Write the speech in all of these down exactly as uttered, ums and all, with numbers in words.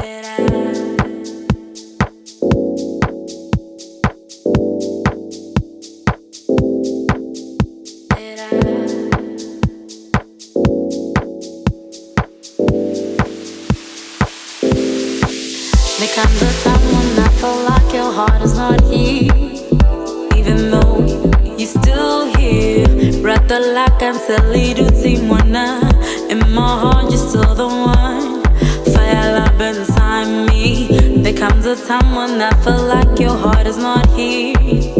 comes a time when I feel like your heart is not here, even though you're still here. Rather like I'm silly to see one. In my heart, you're still the one. Fire love inside me. There comes a time when I feel like your heart is not here,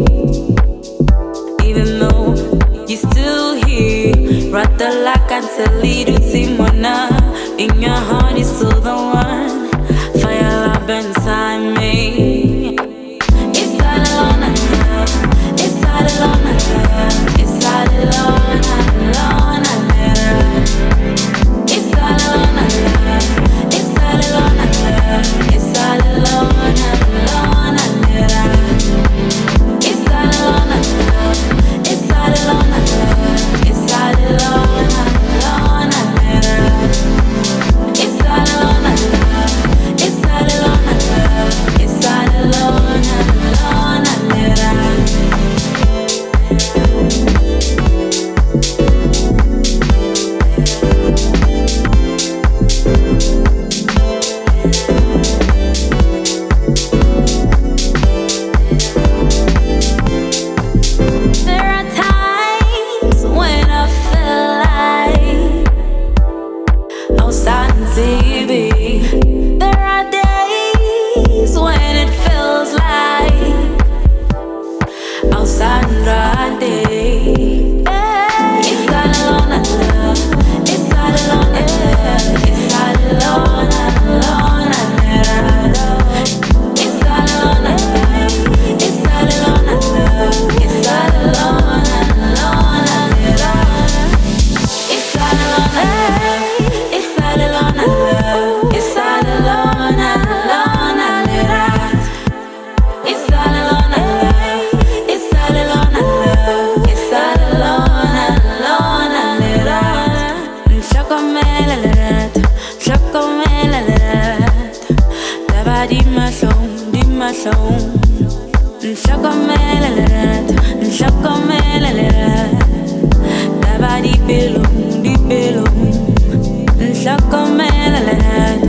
even though you're still here. Rather like I'm silly to see one. In your heart, you're still the one. Fire love inside me. It's all alone and love. It's all alone and love. It's all alone and alone and love. It's all alone and love. It's all alone and love. It's all alone and alone and love. It's all alone and love. It's all alone and love. It's all alone and alone and love. It's all alone and love. It's all alone and love. It's all alone and alone and love. There are times when I feel like outside on T V. There are days when it feels like outside on Friday. It's all alone and love. It's all alone and love. It's all alone and alone and love. It's all alone and love. It's all alone and love. It's all alone and alone and love. It's all alone and love. It's all alone and love. It's all alone and alone and love. It's all alone and love. It's all alone and love. It's all alone and alone and love. Chocomelade, chocomelade. Daba di mason, di mason. Chocomelade, chocomelade. Daba di belum, di belum. Chocomelade,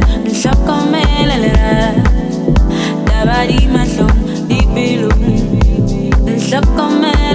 chocomelade. Daba di mason, di belum. Chocomelade.